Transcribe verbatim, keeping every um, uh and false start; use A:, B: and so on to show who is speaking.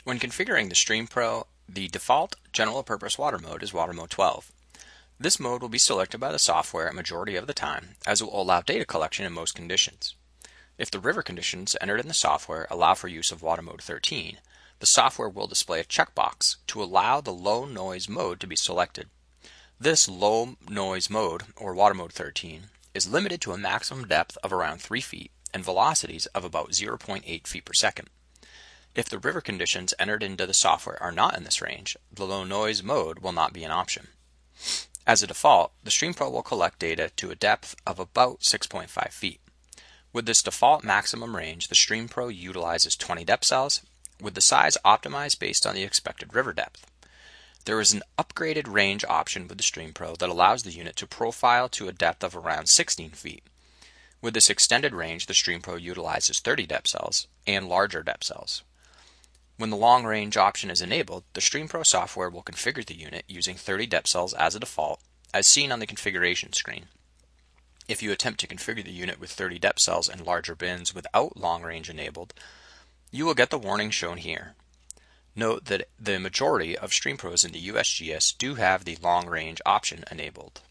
A: When configuring the StreamPro, the default general purpose water mode is water mode twelve. This mode will be selected by the software a majority of the time, as it will allow data collection in most conditions. If the river conditions entered in the software allow for use of water mode thirteen, the software will display a checkbox to allow the low noise mode to be selected. This low noise mode, or water mode thirteen, is limited to a maximum depth of around three feet and velocities of about zero point eight feet per second. If the river conditions entered into the software are not in this range, the low noise mode will not be an option. As a default, the StreamPro will collect data to a depth of about six point five feet. With this default maximum range, the StreamPro utilizes twenty depth cells, with the size optimized based on the expected river depth. There is an upgraded range option with the StreamPro that allows the unit to profile to a depth of around sixteen feet. With this extended range, the StreamPro utilizes thirty depth cells and larger depth cells. When the long range option is enabled, the StreamPro software will configure the unit using thirty depth cells as a default, as seen on the configuration screen. If you attempt to configure the unit with thirty depth cells and larger bins without long range enabled, you will get the warning shown here. Note that the majority of StreamPros in the U S G S do have the long range option enabled.